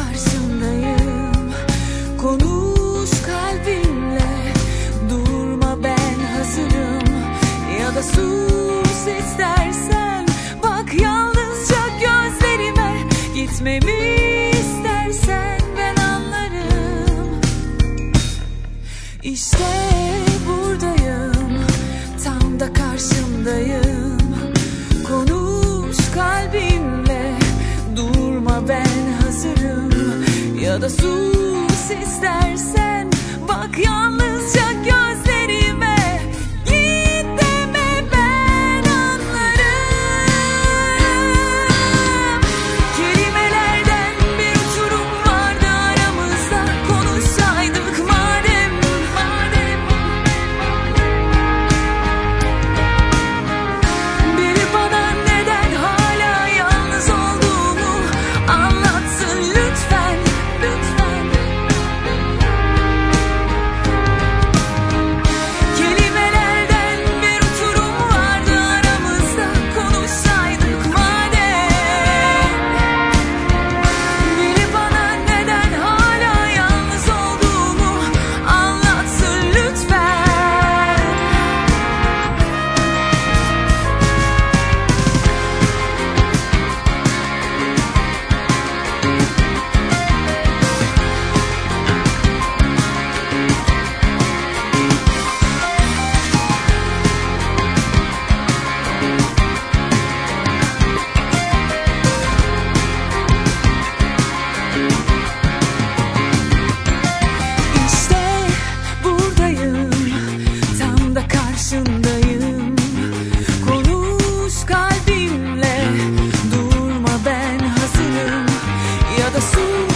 karşındayım. Konuş kalbimle, durma ben hazırım. Ya da sus istersen, bak yalnızca gözlerime. Gitmemi istersen ben anlarım. İşte buradayım, tam da karşındayım. Konuş kalbimle, durma ben hazırım. Ya da sus istersen, bak yalnızca gözlerime. Git deme ben anlarım. Kelimelerden bir uçurum vardı aramızda. Konuşsaydık madem. Biri bana neden hala yalnız olduğumu anlatsın lütfen, lütfen. Kelimelerden bir uçurum vardı aramızda. Konuşsaydık madem. Biri bana neden hala yalnız olduğumu anlatsın lütfen. İşte buradayım, tam da karşındayım. Konuş kalbimle, durma ben hazırım. Ya da sus